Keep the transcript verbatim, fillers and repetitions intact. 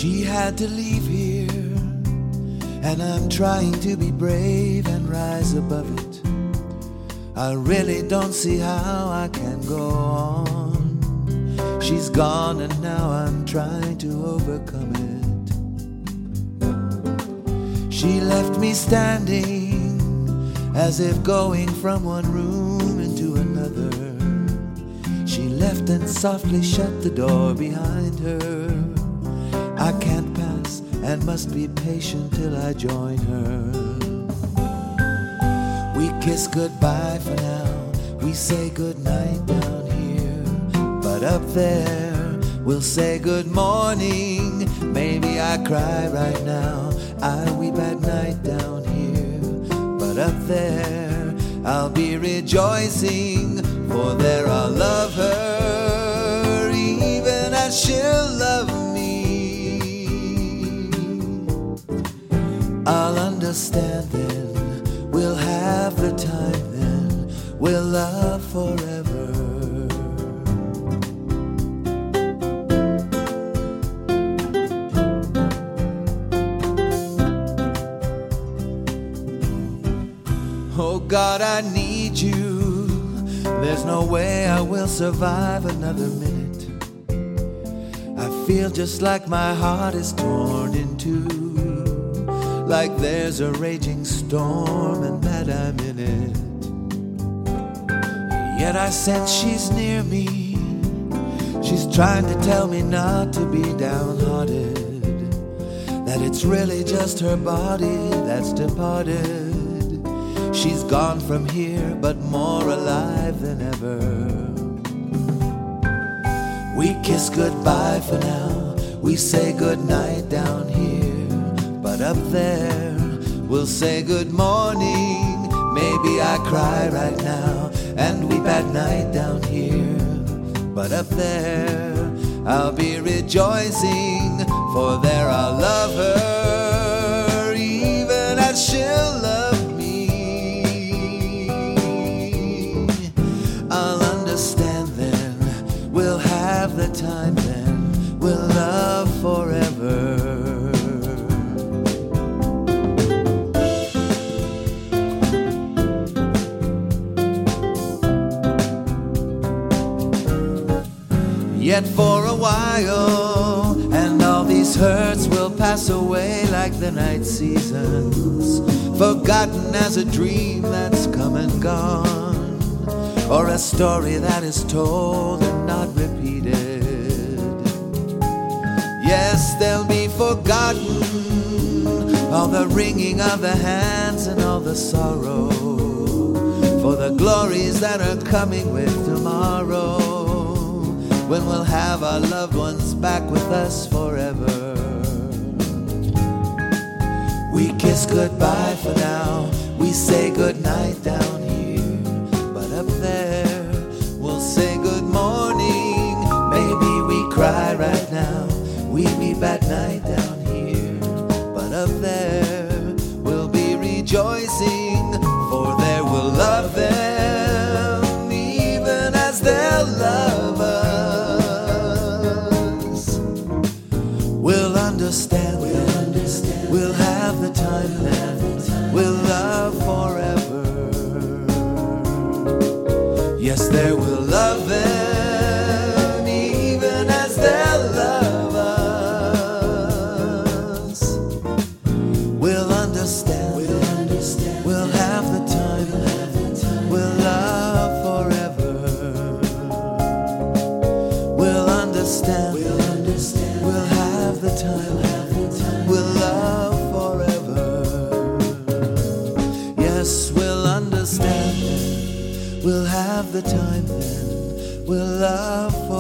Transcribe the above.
She had to leave here, and I'm trying to be brave and rise above it. I really don't see how I can go on. She's gone and now I'm trying to overcome it. She left me standing as if going from one room into another. She left and softly shut the door behind her. I can't pass and must be patient till I join her. We kiss goodbye for now, we say goodnight down here, but up there we'll say good morning. Maybe I cry right now, I weep at night down here, but up there I'll be rejoicing, for there I'll love her even as she'll love me. I'll understand then, we'll have the time then, we'll love forever. Oh God, I need you. There's no way I will survive another minute. I feel just like my heart is torn in two, like there's a raging storm and that I'm in it. Yet I sense she's near me. She's trying to tell me not to be downhearted, that it's really just her body that's departed. She's gone from here, but more alive than ever. We kiss goodbye for now, we say goodnight down here, but up there we'll say good morning. Maybe I cry right now and weep at night down here, but up there I'll be rejoicing, for there I'll love her even as she'll love me. I'll understand then, we'll have the time then, we'll love forever. Yet for a while, and all these hurts will pass away like the night seasons, forgotten as a dream that's come and gone, or a story that is told and not repeated. Yes, they'll be forgotten, all the wringing of the hands and all the sorrow, for the glories that are coming with tomorrow, when we'll have our loved ones back with us forever. We kiss goodbye for now, we say goodnight down here, but up there we'll say good morning. Maybe we cry right now, we weep at night down here, but up there we'll be rejoicing, for there we'll love them even as they'll love us. We'll understand, we'll understand, we'll have the time then, we'll love forever. Yes, there we'll love them even as they'll love us. We'll understand, we'll understand, we'll have the time then, we'll love forever. We'll understand, we'll understand, we'll have the time, we'll love forever. Yes, we'll understand then, we'll have the time then, we'll love forever.